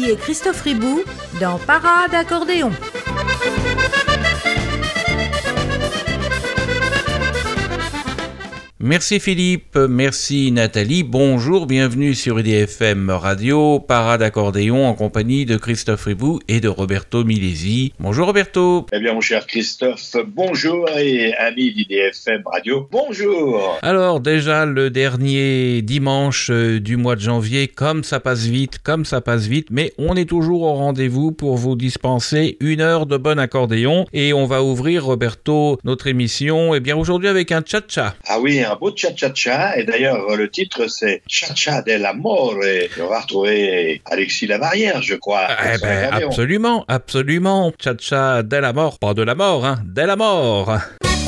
Nathalie et Christophe Ribou dans Parade Accordéon. Merci Philippe, merci Nathalie, bonjour, bienvenue sur IDFM Radio, Parade Accordéon en compagnie de Christophe Ribou et de Roberto Milesi. Bonjour Roberto. Eh bien mon cher Christophe, bonjour et amis d'IDFM Radio, bonjour. Alors déjà le dernier dimanche du mois de janvier, comme ça passe vite, mais on est toujours au rendez-vous pour vous dispenser une heure de bon accordéon et on va ouvrir Roberto notre émission, bien aujourd'hui avec un cha-cha. Ah oui, un beau cha-cha-cha, et d'ailleurs le titre c'est Cha-cha dell'amore, et on va retrouver Alexis Labarrière, je crois. Absolument, Cha-cha dell'amore, pas de la mort, dell'amore.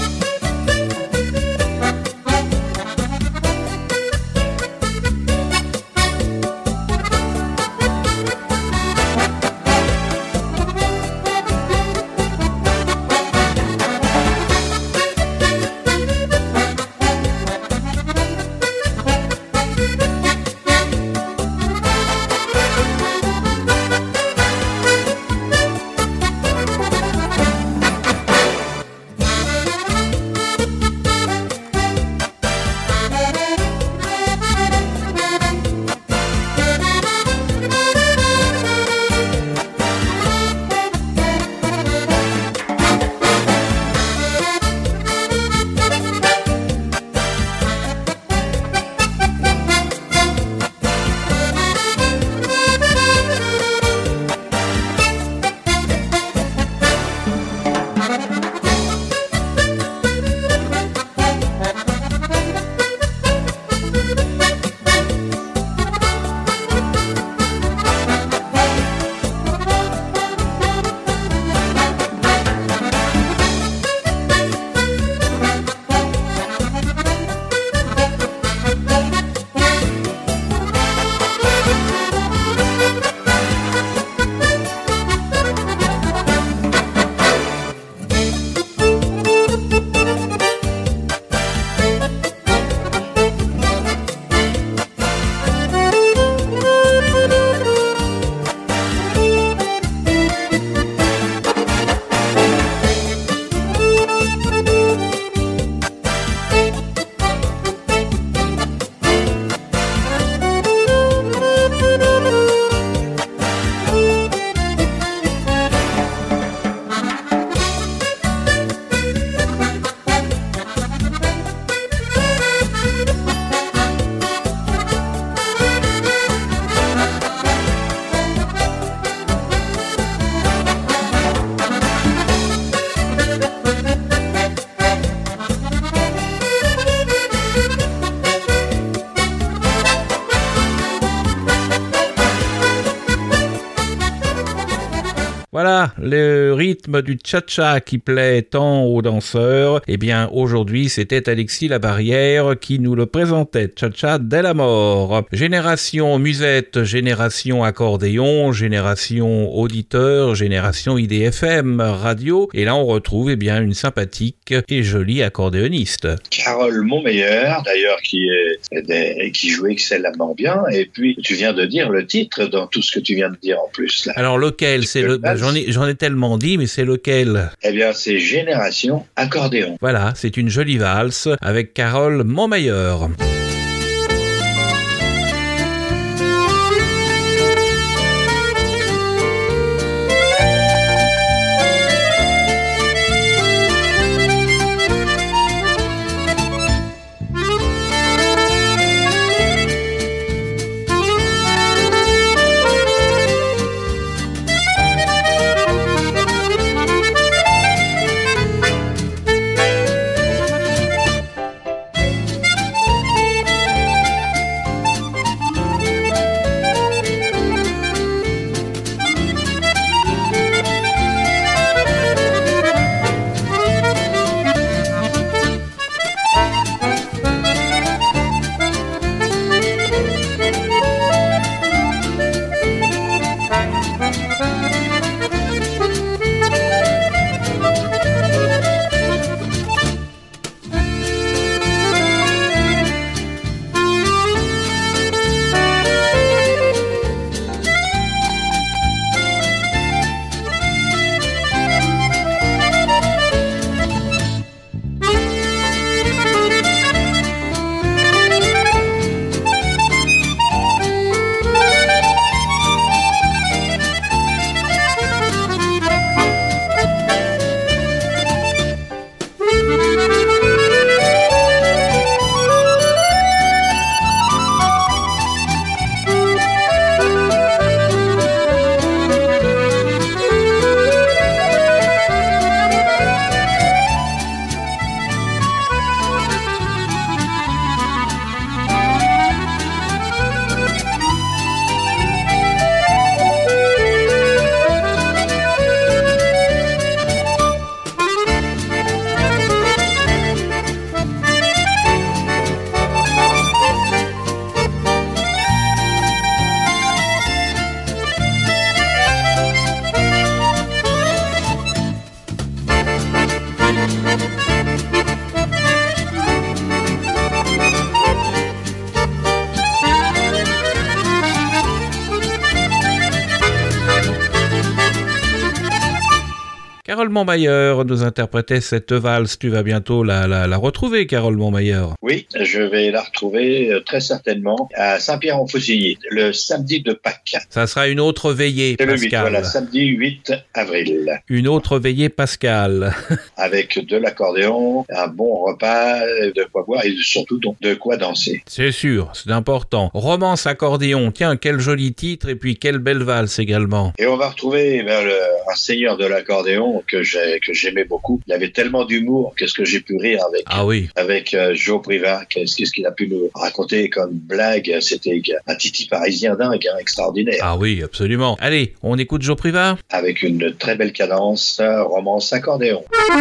Voilà, le rythme du cha-cha qui plaît tant aux danseurs. Aujourd'hui, c'était Alexis Labarrière qui nous le présentait, Cha-cha dell'amore. Génération musette, génération accordéon, génération auditeur, génération IDFM radio. Et là, on retrouve une sympathique et jolie accordéoniste. Carole Montmeilleur, d'ailleurs, qui joue excellemment bien. Et puis, tu viens de dire le titre dans tout ce que tu viens de dire en plus. Là. Alors, lequel c'est J'en ai tellement dit, mais c'est lequel? Eh bien, c'est Génération Accordéon. Voilà, c'est une jolie valse avec Carole Montmeilleur. Carole Montmayer nous interprétait cette valse. Tu vas bientôt la retrouver, Carole Montmayer. Oui, je vais la retrouver très certainement à Saint-Pierre-en-Faucigny, le samedi de Pâques. Ça sera une autre veillée, C'est Pascal. le 8, voilà, samedi 8 avril. Une autre veillée, Pascal. Avec de l'accordéon, un bon repas, de quoi boire et surtout donc de quoi danser. C'est sûr, c'est important. Romance accordéon, tiens, quel joli titre et puis quelle belle valse également. Et on va retrouver un seigneur de l'accordéon que j'aimais beaucoup. Il avait tellement d'humour, qu'est-ce que j'ai pu rire avec Joe Privat, qu'est-ce qu'il a pu nous raconter comme blague. C'était un titi parisien dingue, extraordinaire. Ah oui, absolument. Allez, on écoute Joe Privat. Avec une très belle cadence, romance accordéon.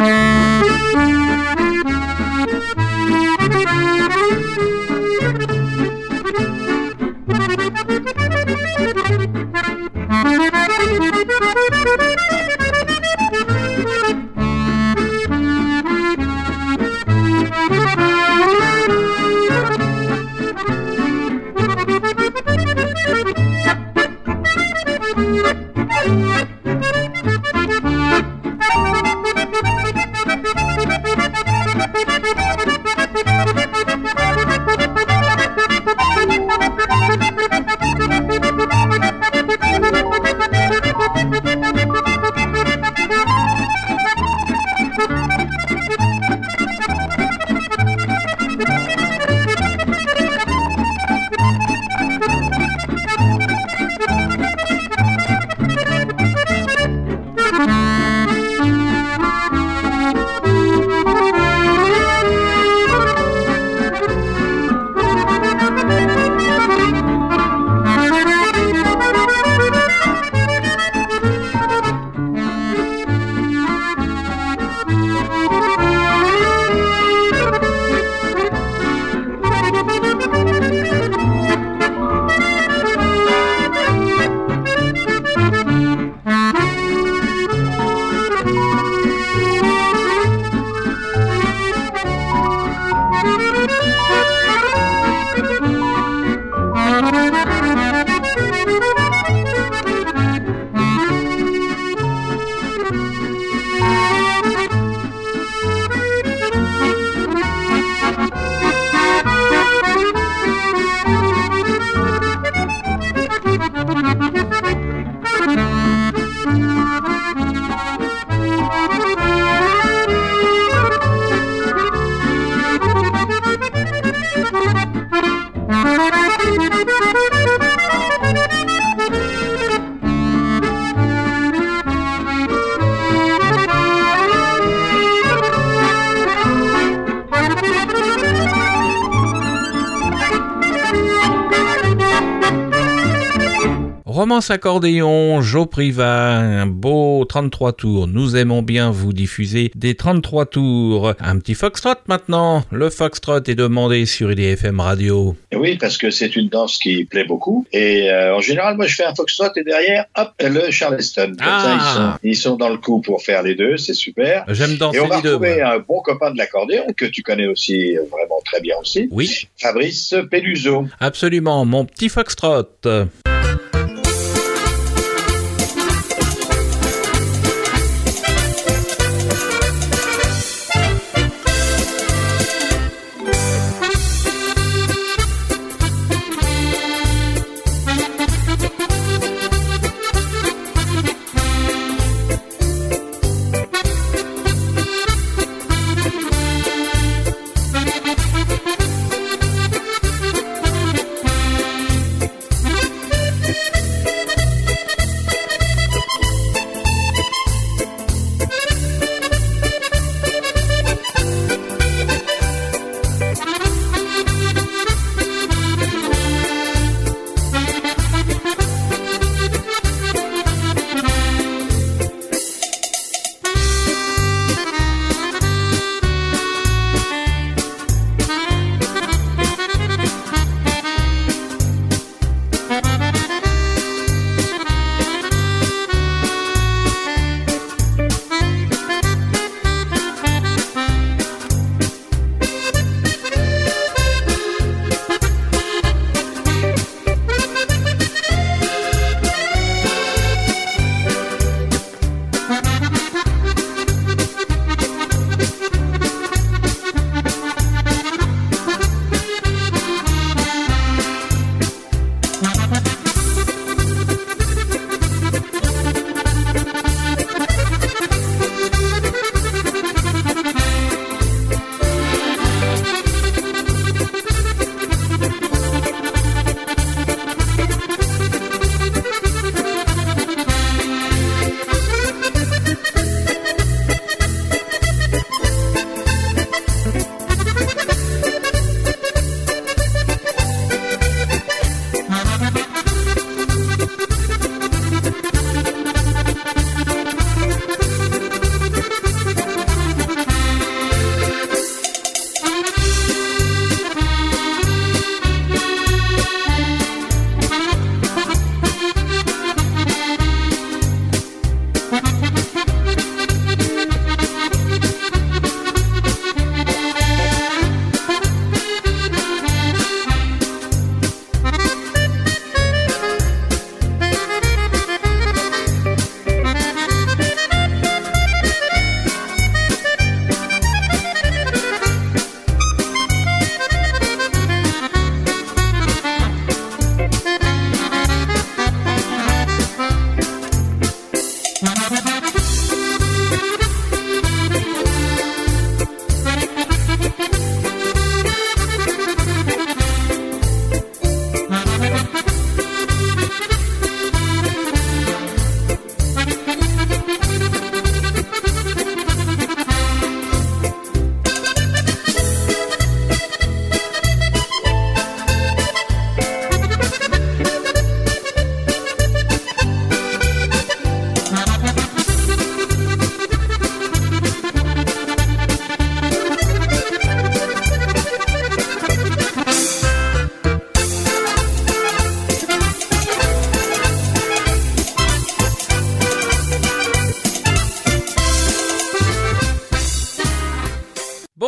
Romance accordéon, Joe Privat, un beau 33 tours. Nous aimons bien vous diffuser des 33 tours. Un petit foxtrot maintenant. Le foxtrot est demandé sur IDFM Radio. Oui, parce que c'est une danse qui plaît beaucoup. Et en général, moi, je fais un foxtrot et derrière, hop, le charleston. Comme ça, ils sont dans le coup pour faire les deux. C'est super. J'aime danser les deux. Et on va retrouver moi. un bon copain de l'accordéon que tu connais aussi vraiment très bien aussi. Oui. Fabrice Peluso. Absolument, mon petit foxtrot.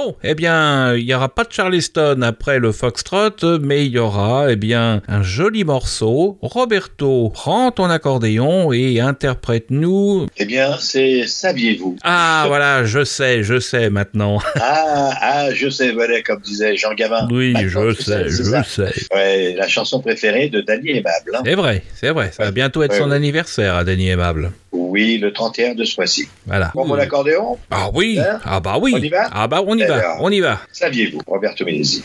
Non, eh bien, il n'y aura pas de Charleston après le foxtrot, mais il y aura, eh bien, un joli morceau. Roberto, prends ton accordéon et interprète-nous. Eh bien, c'est Saviez-vous. Ah, voilà, je sais maintenant. Je sais, voilà, comme disait Jean Gabin. Oui, maintenant, je sais. Ouais, la chanson préférée de Danny Aimable. Hein. C'est vrai, ça va bientôt être son anniversaire à Danny Aimable. Oui, le 31 de ce mois-ci. Voilà. Pour mon accordéon? Ah oui, hein? Ah bah oui. On y va? Ah bah on y va. Saviez-vous, Roberto Menezzi.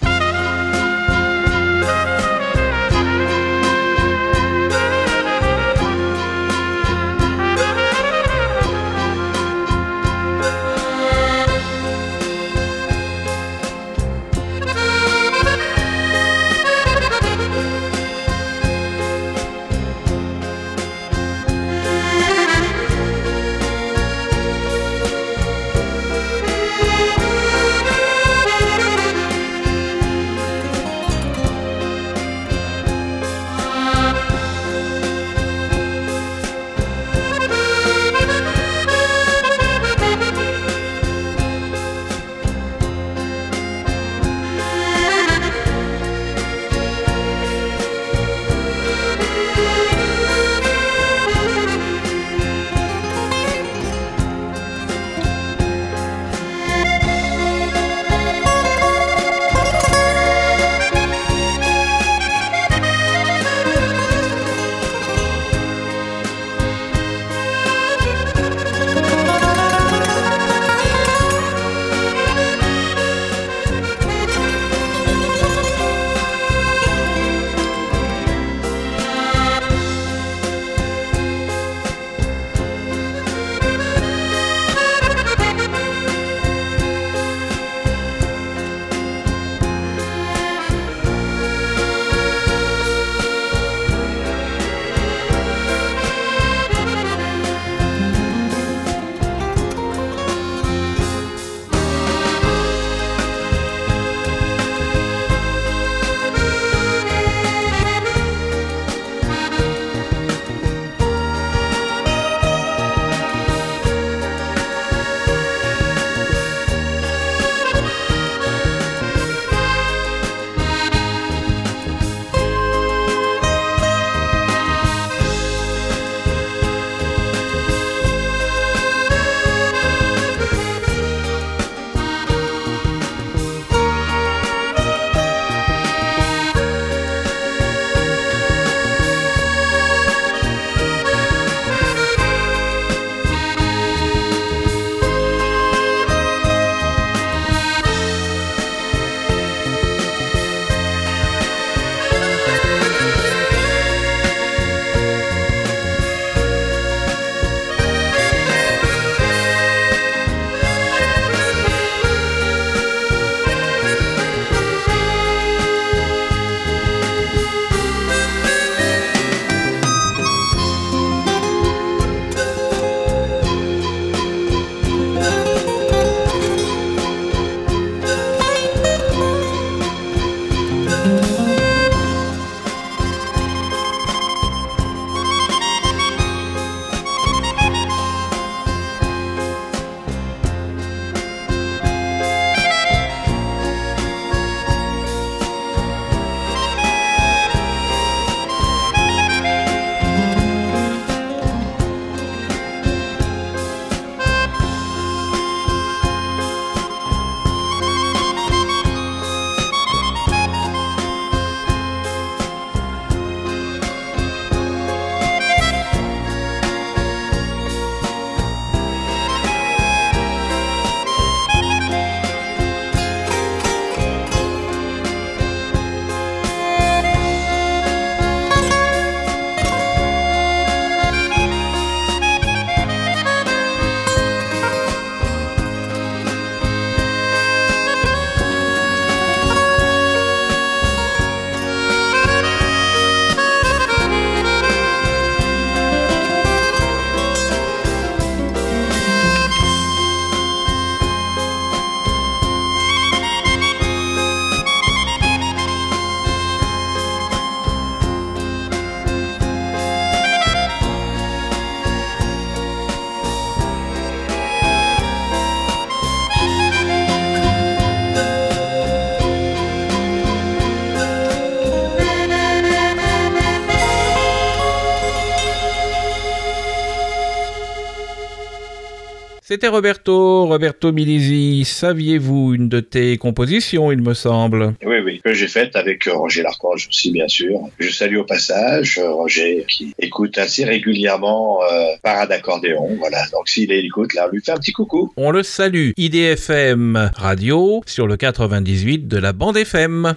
C'était Roberto Milisi. Saviez-vous une de tes compositions, il me semble? Oui, que j'ai faite avec Roger Larchange aussi, bien sûr. Je salue au passage Roger, qui écoute assez régulièrement Parade Accordéon. Voilà, donc s'il écoute, là, on lui fait un petit coucou. On le salue. IDFM Radio sur le 98 de la bande FM.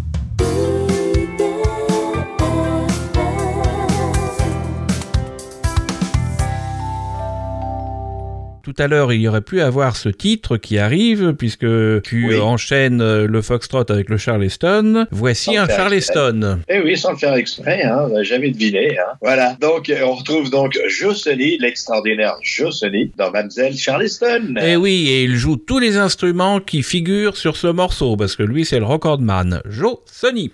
Tout à l'heure, il y aurait pu avoir ce titre qui arrive, puisque tu enchaînes le foxtrot avec le charleston. Voici un charleston. Eh oui, sans le faire exprès, hein, j'avais deviné. Hein. Voilà, donc on retrouve donc Jossely, l'extraordinaire Jossely, dans Mademoiselle Charleston. Eh oui, et il joue tous les instruments qui figurent sur ce morceau, parce que lui, c'est le recordman, Jossely.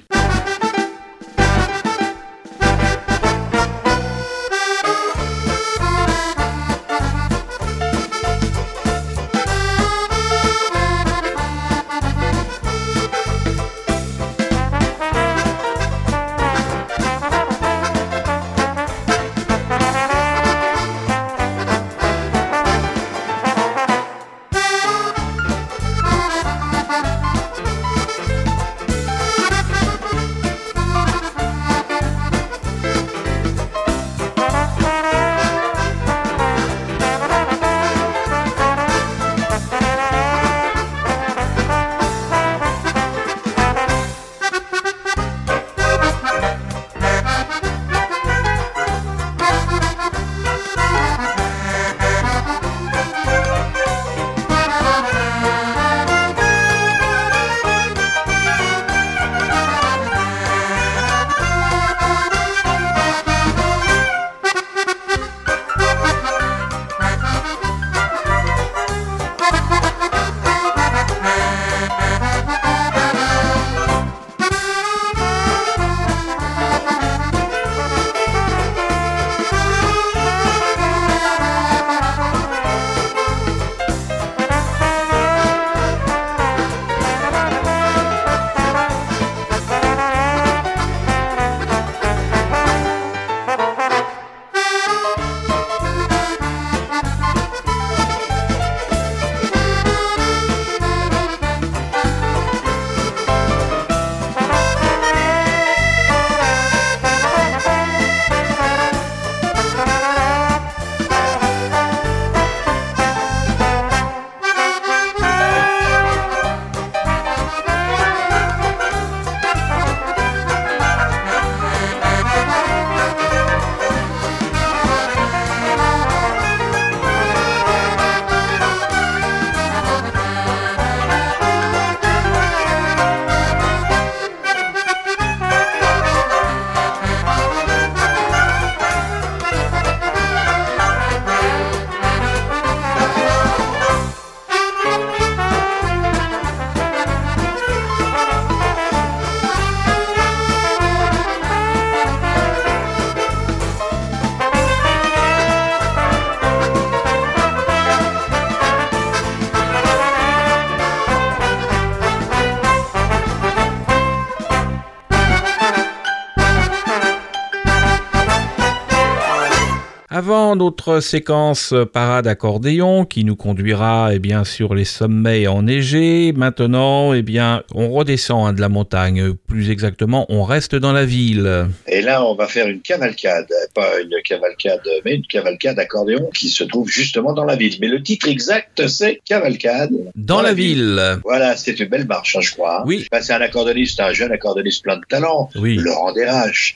Avant notre séquence parade accordéon qui nous conduira sur les sommets enneigés, maintenant on redescend de la montagne, plus exactement on reste dans la ville. Et là on va faire une cavalcade, pas une cavalcade mais une cavalcade accordéon qui se trouve justement dans la ville. Mais le titre exact c'est Cavalcade dans la ville. Voilà, c'est une belle marche je crois. Oui. C'est un accordéoniste, un jeune accordéoniste plein de talent, oui. Laurent Desraches.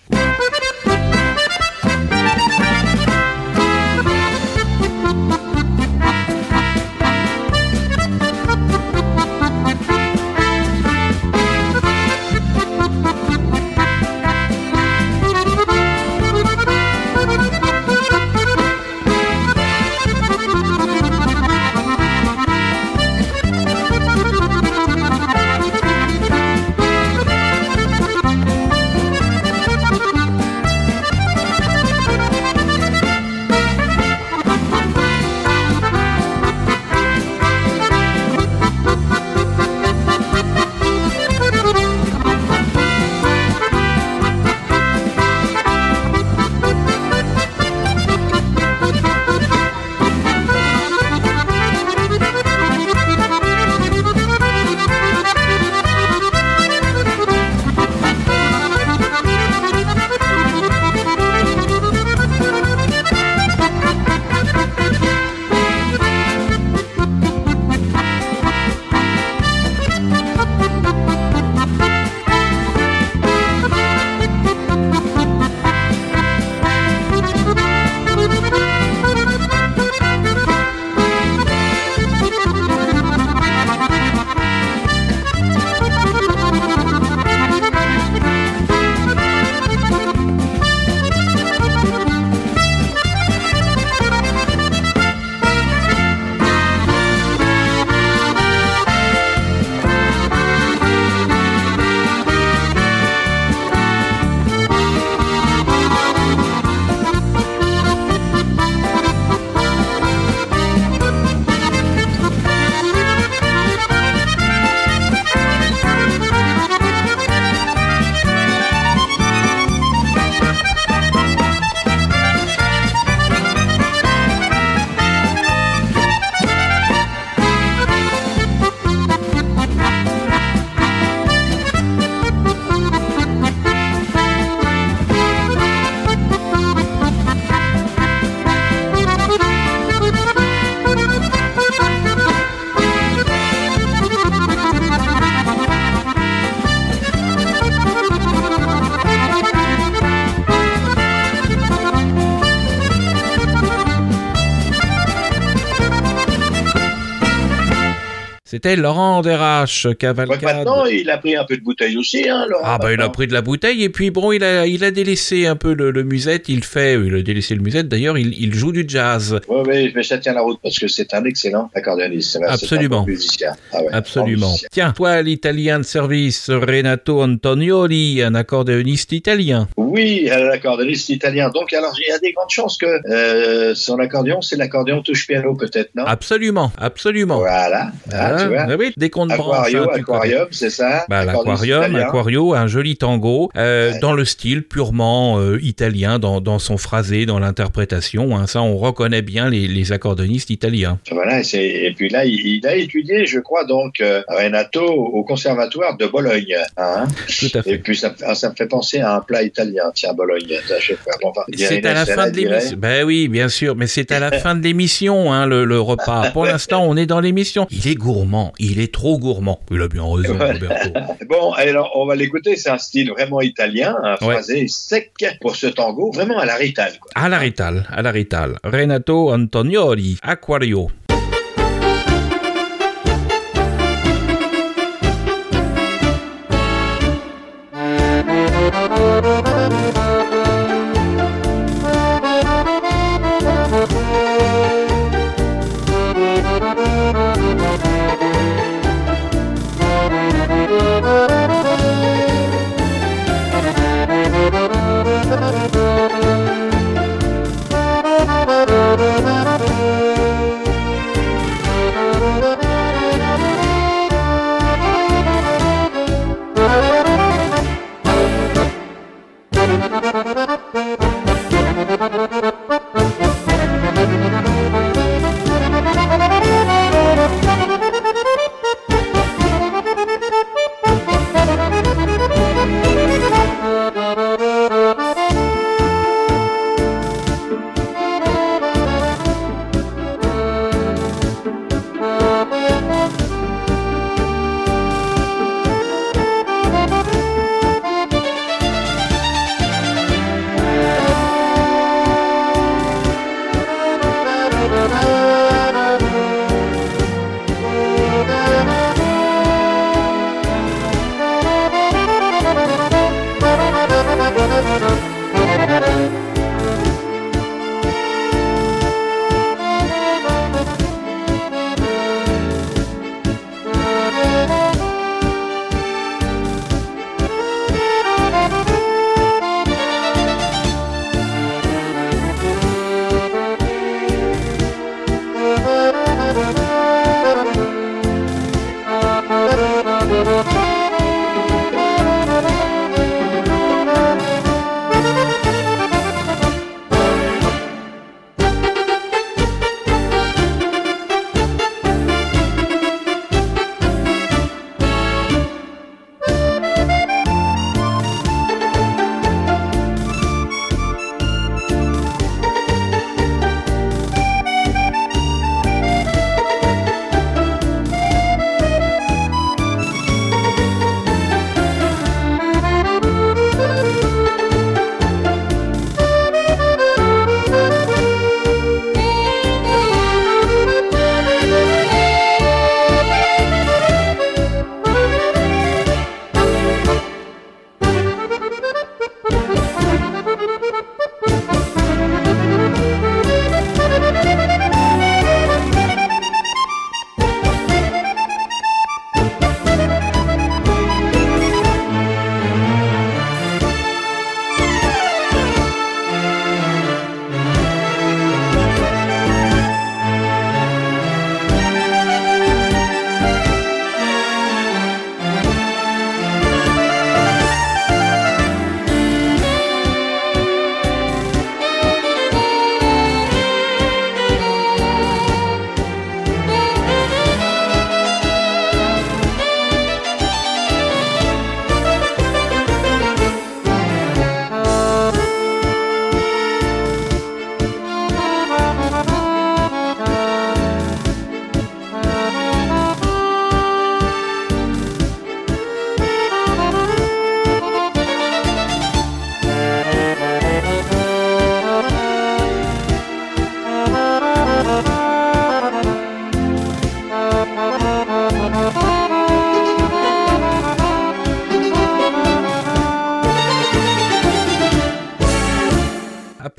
C'était Laurent Desraches, cavalcade. Maintenant, il a pris un peu de bouteille aussi, hein, Laurent. Ah, il a pris de la bouteille, et puis bon, il a délaissé un peu le musette. Il a délaissé le musette, d'ailleurs, il joue du jazz. Oui, mais ça tient la route, parce que c'est un excellent accordéoniste. Absolument. C'est un bon musicien. Ah ouais, absolument. Bon musicien. Tiens, toi, l'italien de service, Renato Antonioli, un accordéoniste italien. Oui, l'accordéoniste italien. Donc, alors, il y a des grandes chances que son accordéon, c'est l'accordéon touche-piano, peut-être, non? Absolument. Voilà. Tu vois. Oui, dès qu'on te branche. Aquarium, c'est ça? Aquario, un joli tango, dans le style purement italien, dans son phrasé, dans l'interprétation. Hein, ça, on reconnaît bien les accordéonistes italiens. Voilà, et puis là, il a étudié, je crois, donc, Renato, au conservatoire de Bologne. Hein. Tout à fait. Et puis, ça me fait penser à un plat italien, tiens, Bologne. C'est à la fin de l'émission. Ben oui, bien sûr, mais c'est à la fin de l'émission, hein, le repas. Pour l'instant, on est dans l'émission. Il est gourmand, il est trop gourmand. Il a bien raison, Roberto. Bon, alors, on va l'écouter, c'est un style vraiment italien, un phrasé sec pour ce tango, vraiment à la Rital. Quoi. À la Rital. Renato Antonioli, Aquario.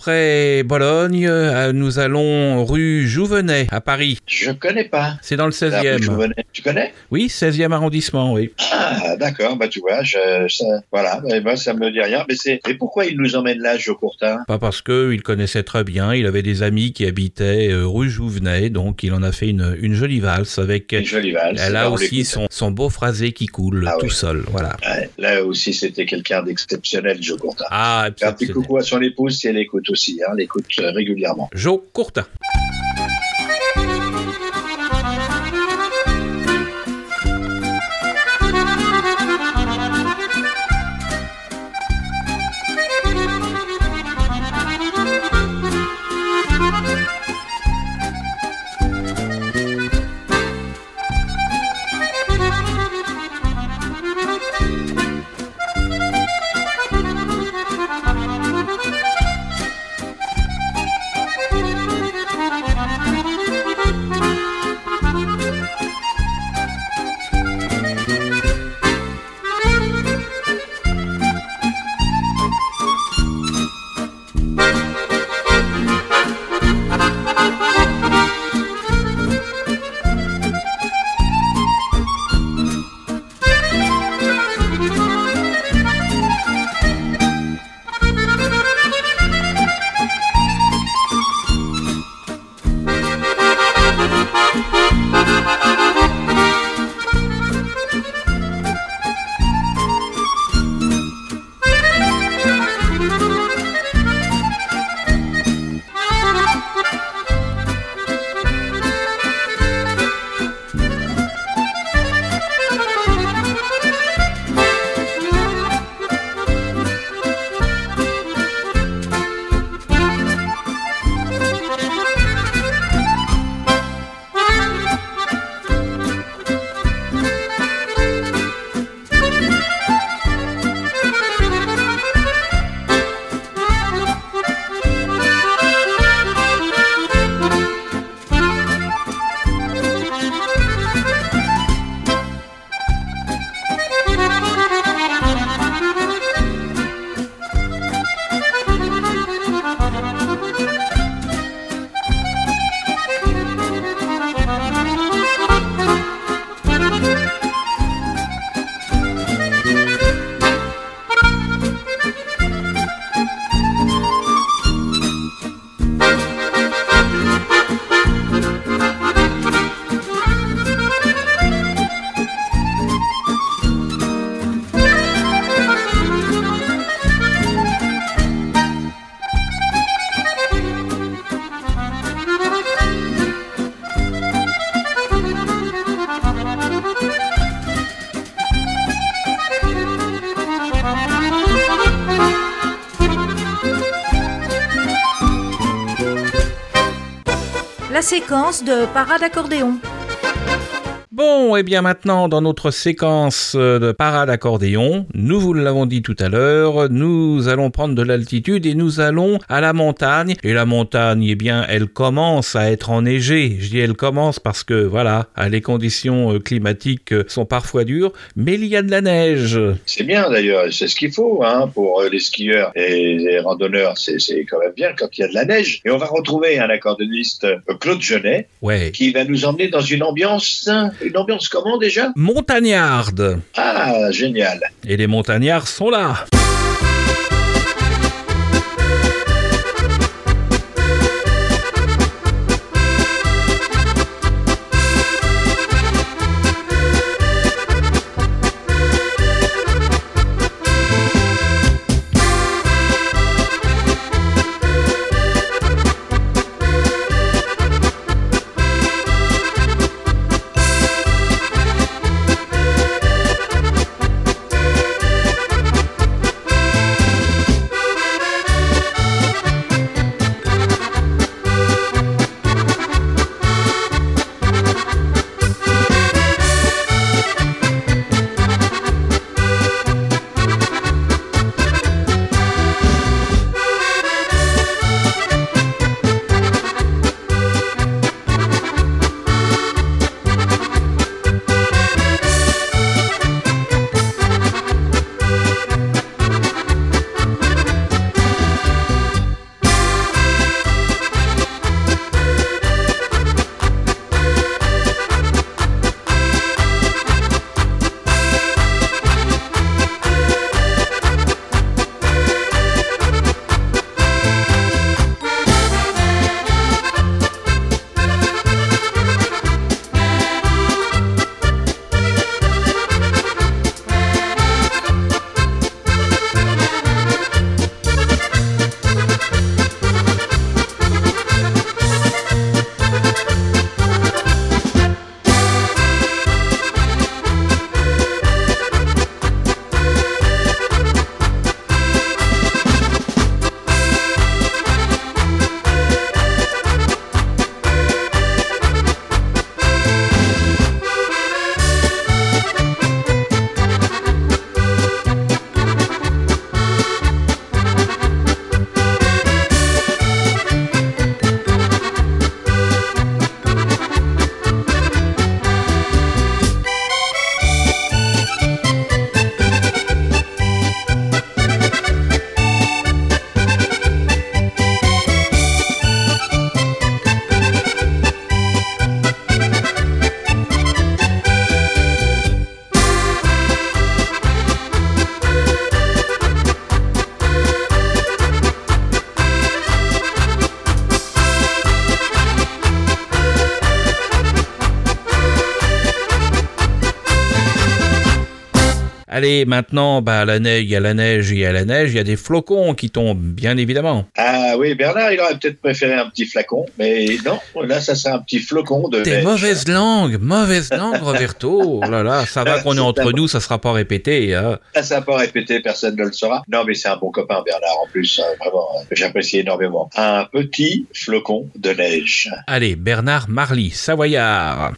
après Bologne, nous allons rue Jouvenet à Paris. Je connais pas. C'est dans le 16e. Tu connais? Oui, 16e arrondissement, oui. Ah, d'accord, bah tu vois, voilà, ça me dit rien. Mais pourquoi il nous emmène là, Jo Courtin? Pas parce qu'il connaissait très bien, il avait des amis qui habitaient rue Jouvenet, donc il en a fait une jolie valse avec... Une jolie valse. Elle a aussi son beau phrasé qui coule tout seul, voilà. Ouais, là aussi, c'était quelqu'un d'exceptionnel, Jo Courtin. Ah, un petit coucou à son épouse, si elle écoute aussi, elle écoute régulièrement. Jo Courtin. La séquence de parade accordéon. Bon, et bien maintenant, dans notre séquence de parade accordéon, nous vous l'avons dit tout à l'heure, nous allons prendre de l'altitude et nous allons à la montagne. Et la montagne, eh bien, elle commence à être enneigée. Je dis elle commence parce que, voilà, les conditions climatiques sont parfois dures, mais il y a de la neige. C'est bien d'ailleurs, c'est ce qu'il faut pour les skieurs et les randonneurs. C'est quand même bien quand il y a de la neige. Et on va retrouver un accordéoniste, Claude Genet, qui va nous emmener dans une ambiance comment déjà? Montagnarde. Ah, génial. Et les montagnards sont là. Allez, maintenant, la neige, il y a la neige, il y a la neige, il y a des flocons qui tombent, bien évidemment. Ah oui, Bernard, il aurait peut-être préféré un petit flacon, mais non, là, ça sera un petit flocon de neige. Des mauvaises langues, Roberto. Oh là là, ça va qu'on est entre nous, ça sera pas répété. Hein. Ça sera pas répété, personne ne le saura. Non, mais c'est un bon copain, Bernard, en plus, vraiment, j'apprécie énormément. Un petit flocon de neige. Allez, Bernard Marly, Savoyard.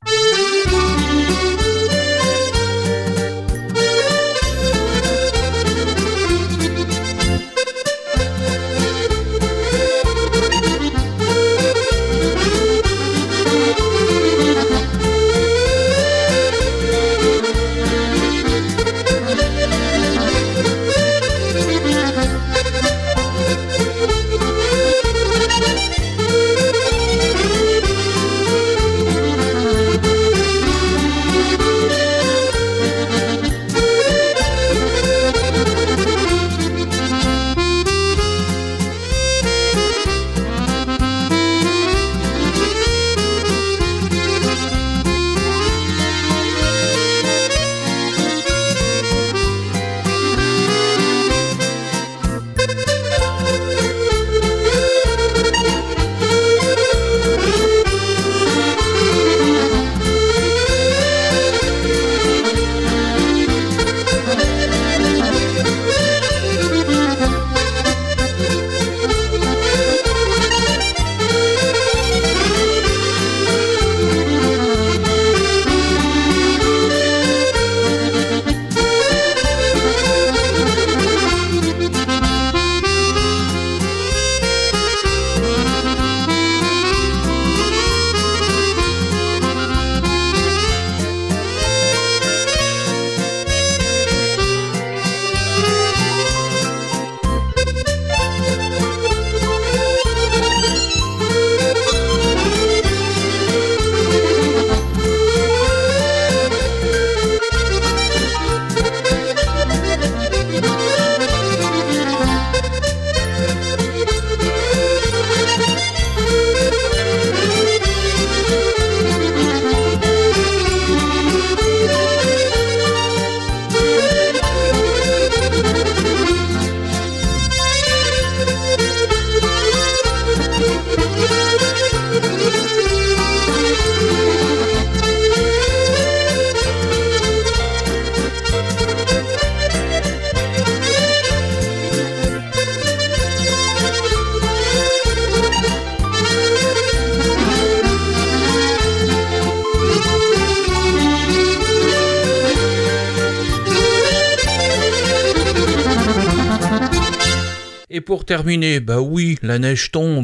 Et pour terminer, oui, la neige tombe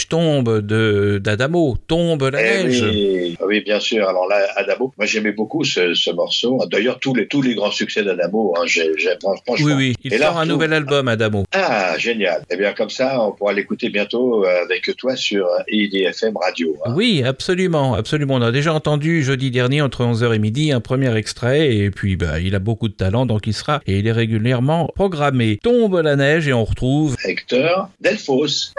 d'Adamo, tombe la neige. Oui, bien sûr. Alors là, Adamo, moi j'aimais beaucoup ce morceau. D'ailleurs, tous les grands succès d'Adamo, j'aime franchement. Oui, il sort un nouvel album, Adamo. Ah, génial. Eh bien, comme ça, on pourra l'écouter bientôt avec toi sur IDFM Radio. Hein. Oui, absolument. On a déjà entendu jeudi dernier entre 11h et midi un premier extrait, et puis il a beaucoup de talent, donc il est régulièrement programmé. Tombe la neige et on retrouve Hector Delfos.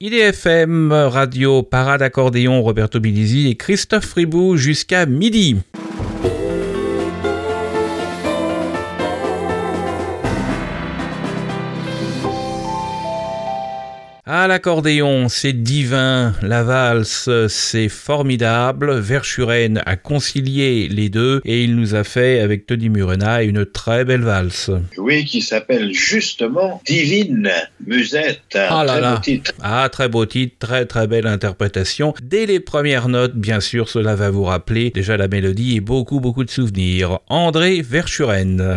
IDFM, radio, parade accordéon, Roberto Bilisi et Christophe Fribou jusqu'à midi. Ah, l'accordéon, c'est divin, la valse, c'est formidable. Verschuren a concilié les deux et il nous a fait, avec Tony Murena, une très belle valse. Oui, qui s'appelle justement Divine Musette. Ah là là. Beau titre. Ah, très beau titre, très très belle interprétation. Dès les premières notes, bien sûr, cela va vous rappeler déjà la mélodie et beaucoup de souvenirs. André Verschuren.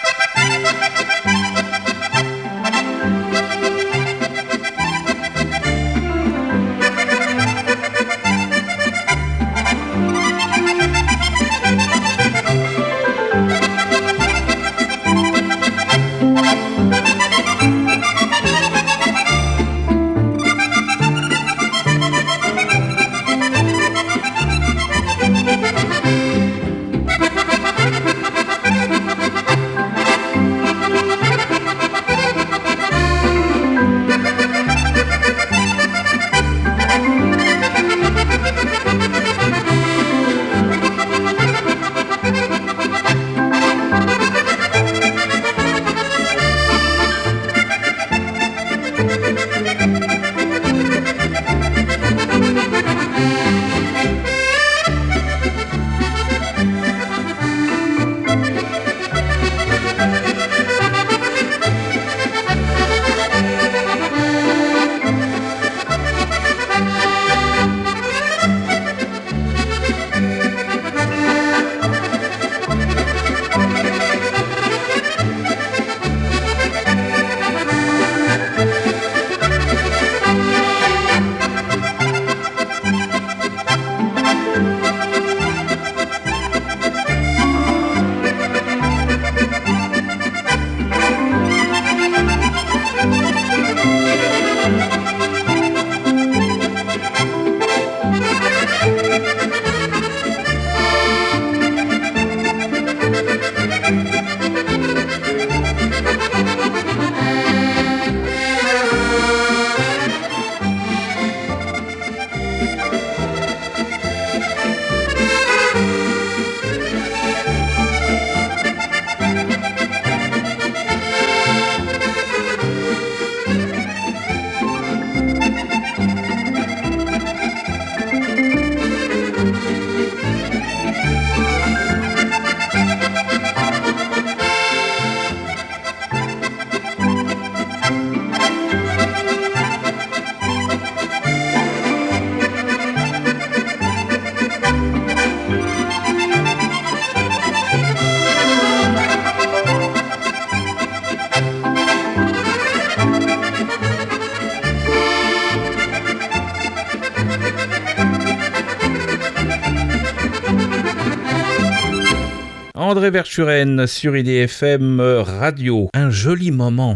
André Verschuren sur IDFM Radio. Un joli moment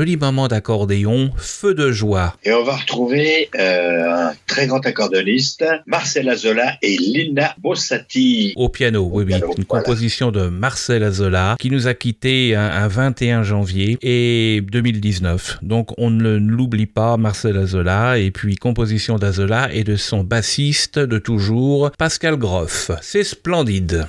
d'accordéon, feu de joie. Et on va retrouver un très grand accordéoniste, Marcel Azola et Lina Bossati. Au piano, oui. Une composition de Marcel Azola qui nous a quittés un 21 janvier et 2019. Donc on ne l'oublie pas, Marcel Azola. Et puis composition d'Azola et de son bassiste de toujours, Pascal Groff. C'est splendide.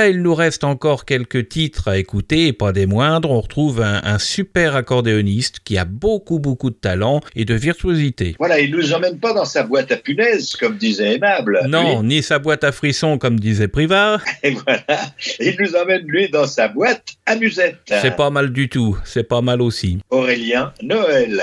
Voilà, il nous reste encore quelques titres à écouter, et pas des moindres. On retrouve un super accordéoniste qui a beaucoup de talent et de virtuosité. Voilà, il nous emmène pas dans sa boîte à punaises, comme disait Aimable. Non, lui. ni sa boîte à frissons, comme disait Privat. Et voilà, il nous emmène, lui, dans sa boîte à musette. C'est pas mal du tout, c'est pas mal aussi. Aurélien Noël.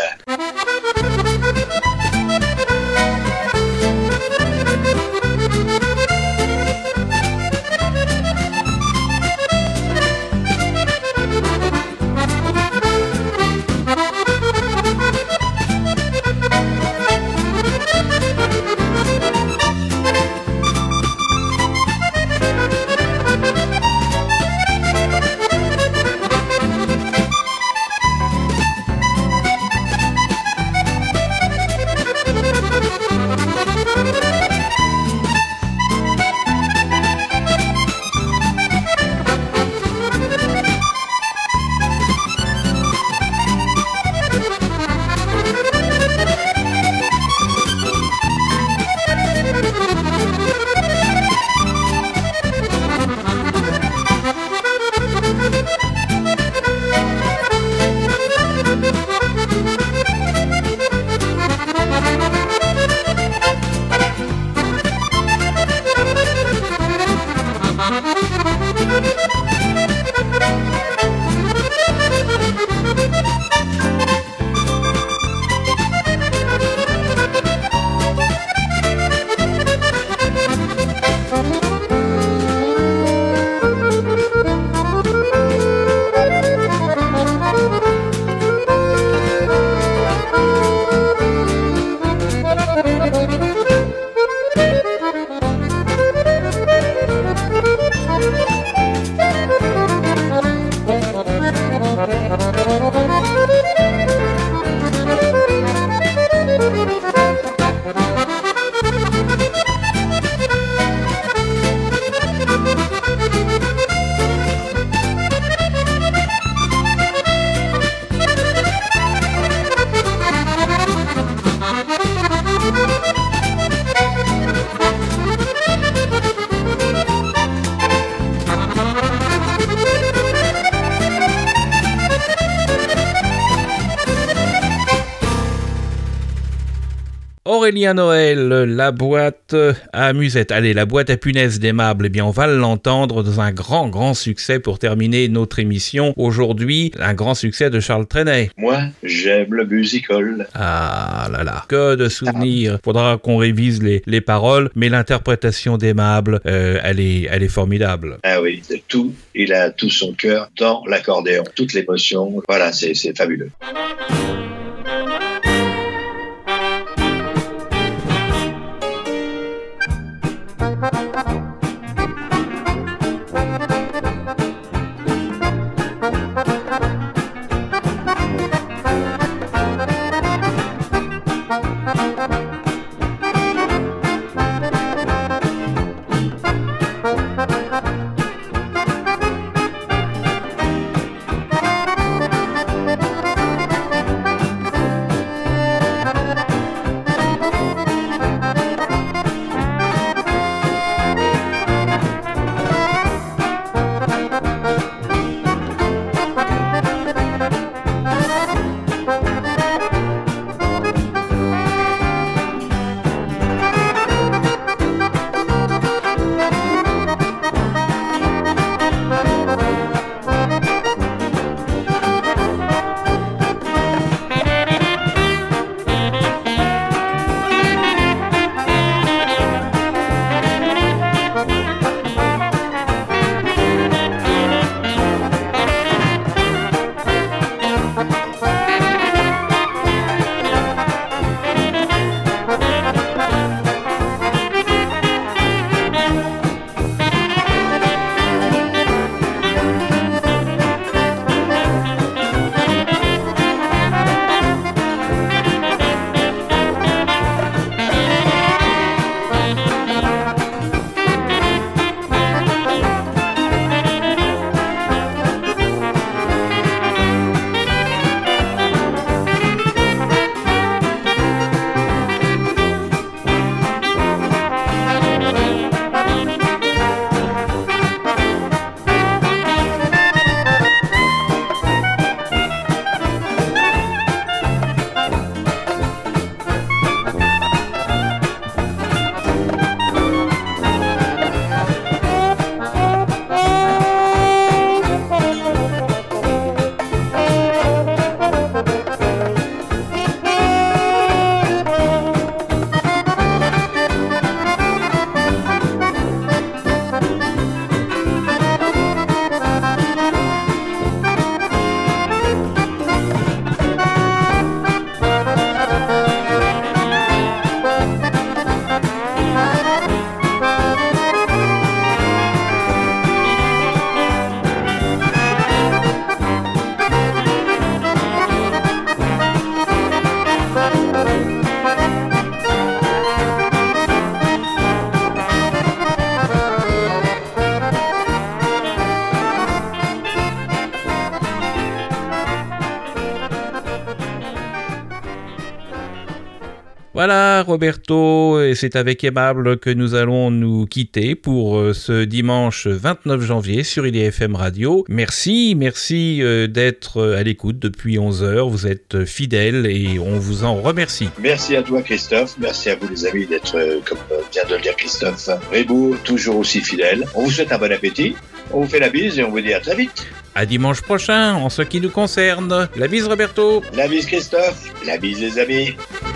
Aurélien Noël, la boîte à musette. Allez, la boîte à punaises d'Aimable, eh bien on va l'entendre dans un grand succès pour terminer notre émission. Aujourd'hui, un grand succès de Charles Trenet. Moi, j'aime le musical. Ah là là, que de souvenirs. Faudra qu'on révise les paroles, mais l'interprétation d'Aimable, elle est formidable. Ah oui, tout, il a tout son cœur dans l'accordéon, toute l'émotion. Voilà, c'est fabuleux. Voilà, Roberto, et c'est avec Aimable que nous allons nous quitter pour ce dimanche 29 janvier sur IDFM Radio. Merci d'être à l'écoute depuis 11h. Vous êtes fidèles et on vous en remercie. Merci à toi, Christophe. Merci à vous, les amis, d'être, comme vient de le dire Christophe, Rébou, toujours aussi fidèle. On vous souhaite un bon appétit. On vous fait la bise et on vous dit à très vite. À dimanche prochain, en ce qui nous concerne. La bise, Roberto. La bise, Christophe. La bise, les amis.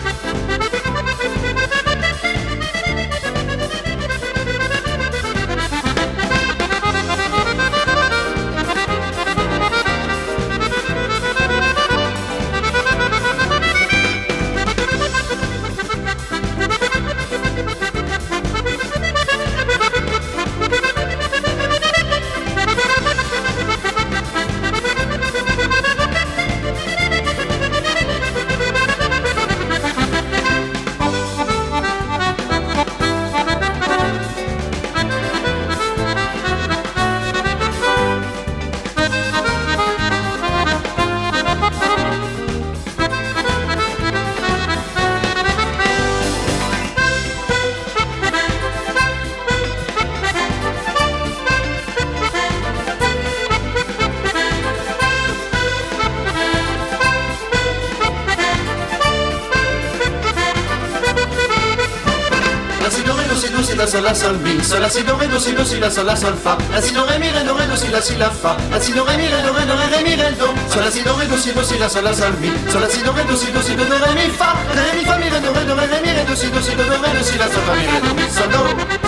Sol la sol mi, sol la si do ré do si la sol la sol fa, la si do ré mi ré do si la fa, la si do ré mi ré do ré mi ré do, sol la si do ré do si la sol la sol mi, sol la si do ré do ré mi fa mi ré do ré mi ré do ré do si la sol fa mi ré do mi sol do.